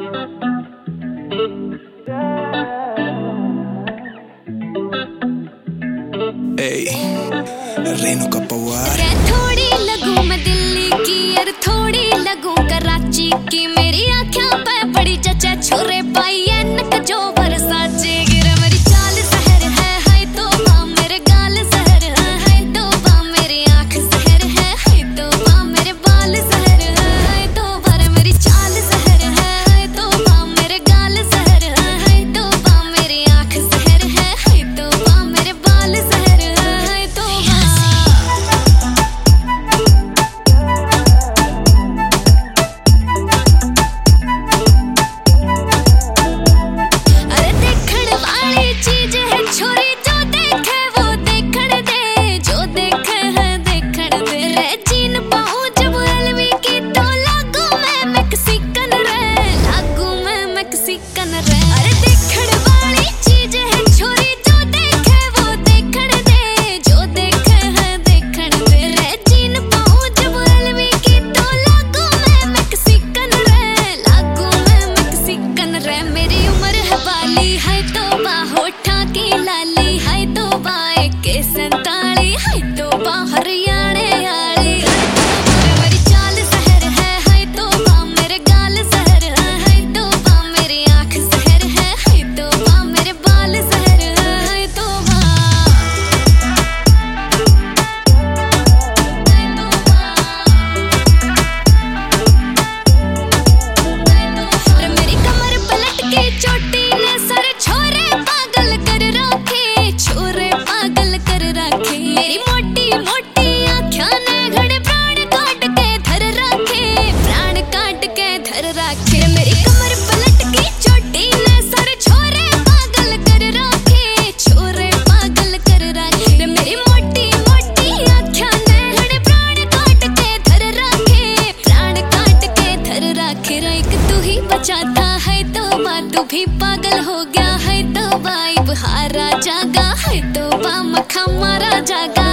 रेनू का पवार। थोड़ी लगूं मैं दिल्ली की और थोड़ी लगूं कराची की, मेरी आँखों पे बड़ी जचा छोरे पाई नक जो बरसाचे गिरे। मेरी चाल सहर है हाय तौबा, मेरे गाल सहर है हाय तौबा, मेरी आँख सहर है हाय तौबा, मेरे बाल सहर है हाय तौबा। मेरी चाल सहर है हाय तौबा, मेरे गाल सहर है हाय तौबा, मेरी आँख सहर है हाय तौबा, मेरे बाल सहर है हाय तौबा। बचाता है तौबा, तू भी पागल हो गया है तौबा, अब हारा जागा है तौबा, मखा मारा जागा।